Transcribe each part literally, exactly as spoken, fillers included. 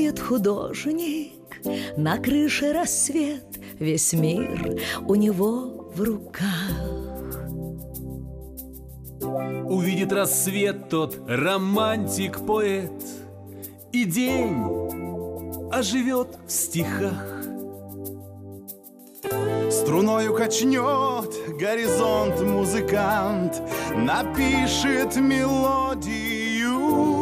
Ходит художник, на крыше рассвет, весь мир у него в руках. Увидит рассвет тот романтик-поэт, и день оживет в стихах. Струною качнет горизонт музыкант, напишет мелодию.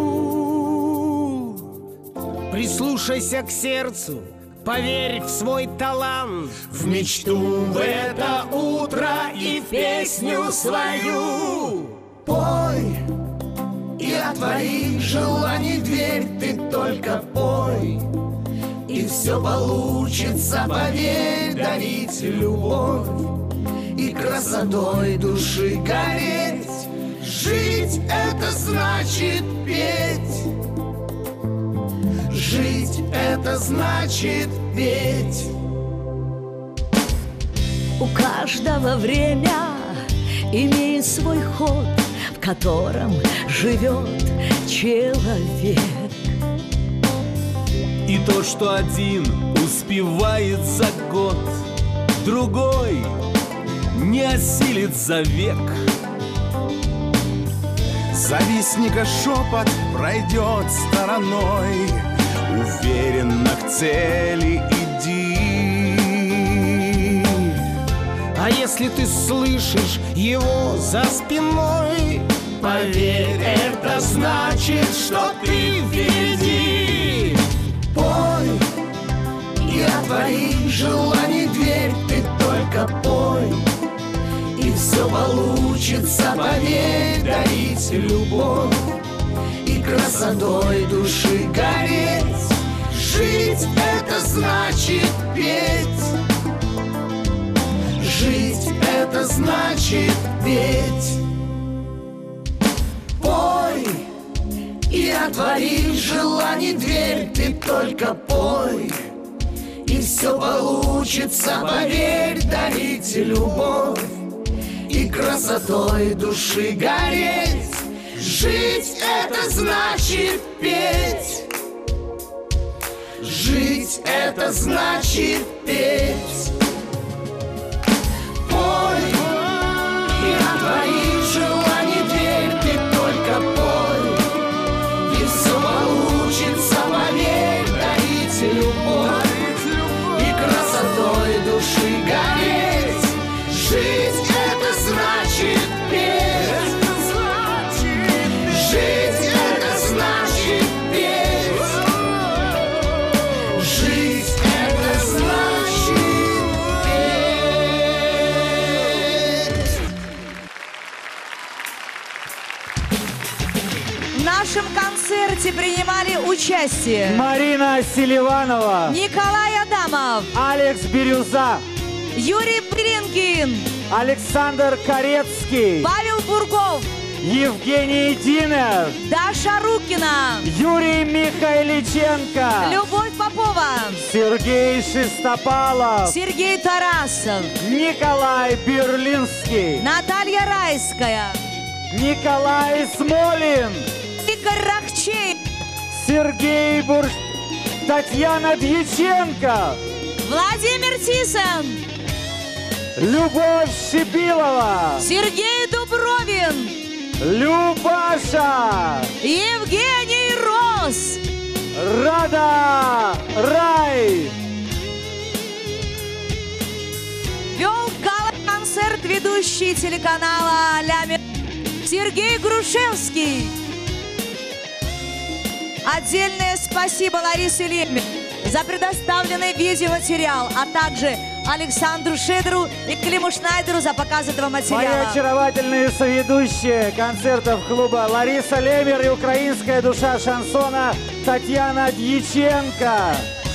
Прислушайся к сердцу, поверь в свой талант, в мечту в это утро и в песню свою. Пой и отвори желаний дверь, ты только пой, и все получится, поверь, дарить любовь и красотой души гореть. Жить — это значит петь. Жить — это значит петь. У каждого время имеет свой ход, в котором живет человек. И то, что один успевает за год, другой не осилит за век. Завистника шепот пройдет стороной, уверенно к цели иди. А если ты слышишь его за спиной, поверь, это значит, что ты впереди. Пой и отвори желаний дверь, ты только пой, и все получится, поверь, дарить любовь и красотой души гореть. Жить — это значит петь. Жить — это значит петь. Пой и отвори желаний дверь, ты только пой, и все получится, поверь, дарить любовь и красотой души гореть. Жить — это значит петь. Жить — это значит петь. Пой и отвори желаний дверь, ты только пой, и все получится, поверь, дарить любовь и красотой души гореть. Жить — это значит петь. Жить — это значит петь. Жить — это значит петь. В нашем концерте принимали участие Марина Селиванова, Николай Адамов, Алекс Бирюза, Юрий Блинкин, Александр Корецкий, Павел Бургов, Евгений Динер, Даша Рукина, Юрий Михайличенко, Любовь Попова, Сергей Шестопалов, Сергей Тарасов, Николай Берлинский, Наталья Райская, Николай Смолин, Игорь Рахчей, Сергей Бурш... Татьяна Дьяченко, Владимир Тисон, Любовь Шипилова, Сергей Дубровин, Любаша, Евгений Рос, Рада Рай. вел гала-концерт ведущий телеканала «Ля-Ми» Сергей Грушевский. Отдельное спасибо Ларисе Лемме за предоставленный видеоматериал, а также Александру Шедеру и Климу Шнайдеру за показ этого материала. Мои очаровательные соведущие концертов клуба Лариса Лемер и украинская душа шансона Татьяна Дьяченко.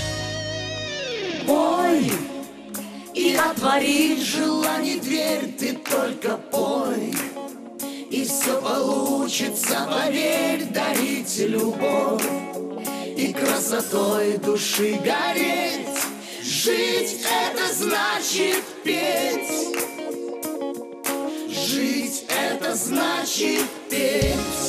Пой и отвори желаний дверь, ты только пой, и все получится, поверь, дарить любовь и красотой души гореть. Жить — это значит петь. Жить — это значит петь.